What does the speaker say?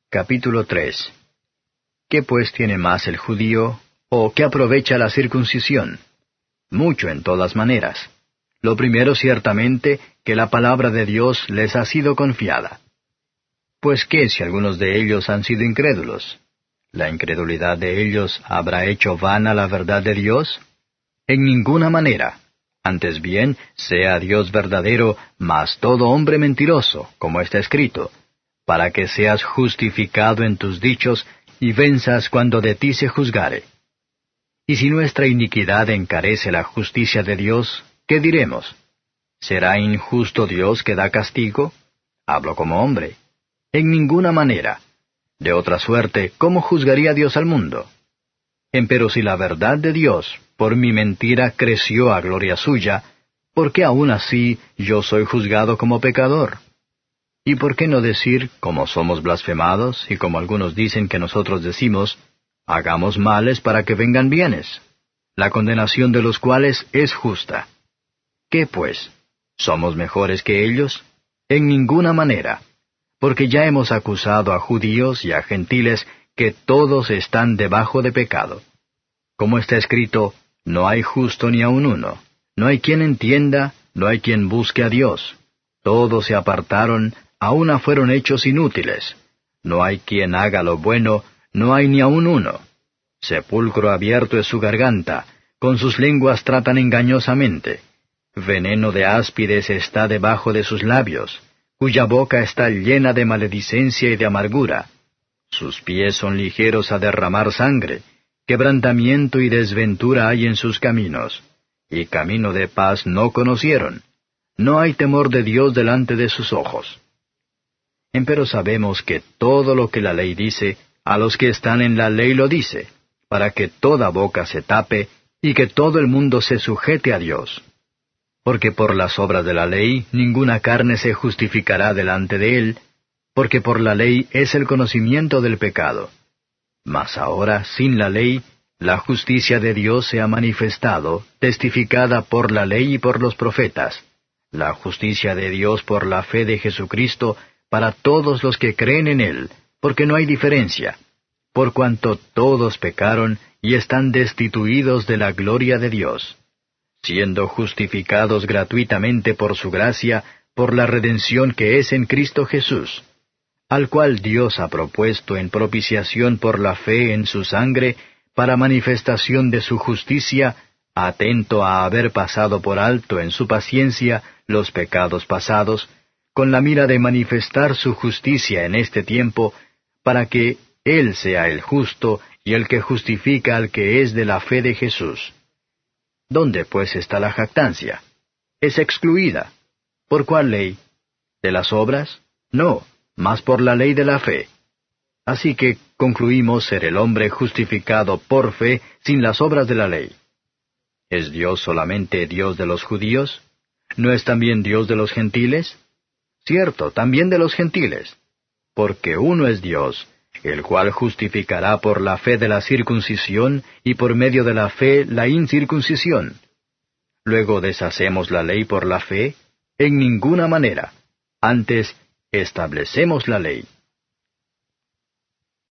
Capítulo 3. ¿Qué pues tiene más el judío, o qué aprovecha la circuncisión? Mucho en todas maneras. Lo primero ciertamente, que la palabra de Dios les ha sido confiada. Pues qué si algunos de ellos han sido incrédulos. ¿La incredulidad de ellos habrá hecho vana la verdad de Dios? En ninguna manera. Antes bien, sea Dios verdadero, mas todo hombre mentiroso, como está escrito, para que seas justificado en tus dichos, y venzas cuando de ti se juzgare. Y si nuestra iniquidad encarece la justicia de Dios, ¿qué diremos? ¿Será injusto Dios que da castigo? Hablo como hombre. En ninguna manera. De otra suerte, ¿cómo juzgaría Dios al mundo? Empero si la verdad de Dios, por mi mentira, creció a gloria suya, ¿por qué aún así yo soy juzgado como pecador? ¿Y por qué no decir, como somos blasfemados, y como algunos dicen que nosotros decimos, hagamos males para que vengan bienes, la condenación de los cuales es justa? ¿Qué pues? ¿Somos mejores que ellos? En ninguna manera, porque ya hemos acusado a judíos y a gentiles que todos están debajo de pecado. Como está escrito, no hay justo ni aun uno, no hay quien entienda, no hay quien busque a Dios. Todos se apartaron, a una fueron hechos inútiles. No hay quien haga lo bueno, no hay ni aun uno. Sepulcro abierto es su garganta, con sus lenguas tratan engañosamente. Veneno de áspides está debajo de sus labios, cuya boca está llena de maledicencia y de amargura. Sus pies son ligeros a derramar sangre, quebrantamiento y desventura hay en sus caminos, y camino de paz no conocieron. No hay temor de Dios delante de sus ojos. Empero sabemos que todo lo que la ley dice, a los que están en la ley lo dice, para que toda boca se tape, y que todo el mundo se sujete a Dios. Porque por las obras de la ley ninguna carne se justificará delante de él, porque por la ley es el conocimiento del pecado. Mas ahora, sin la ley, la justicia de Dios se ha manifestado, testificada por la ley y por los profetas, la justicia de Dios por la fe de Jesucristo, para todos los que creen en Él, porque no hay diferencia, por cuanto todos pecaron y están destituidos de la gloria de Dios, siendo justificados gratuitamente por su gracia, por la redención que es en Cristo Jesús, al cual Dios ha propuesto en propiciación por la fe en su sangre, para manifestación de su justicia, atento a haber pasado por alto en su paciencia los pecados pasados, con la mira de manifestar su justicia en este tiempo, para que Él sea el justo y el que justifica al que es de la fe de Jesús. ¿Dónde pues está la jactancia? Es excluida. ¿Por cuál ley? ¿De las obras? No, mas por la ley de la fe. Así que concluimos ser el hombre justificado por fe sin las obras de la ley. ¿Es Dios solamente Dios de los judíos? ¿No es también Dios de los gentiles? Cierto, también de los gentiles. Porque uno es Dios, el cual justificará por la fe de la circuncisión y por medio de la fe la incircuncisión. Luego deshacemos la ley por la fe, en ninguna manera. Antes, establecemos la ley.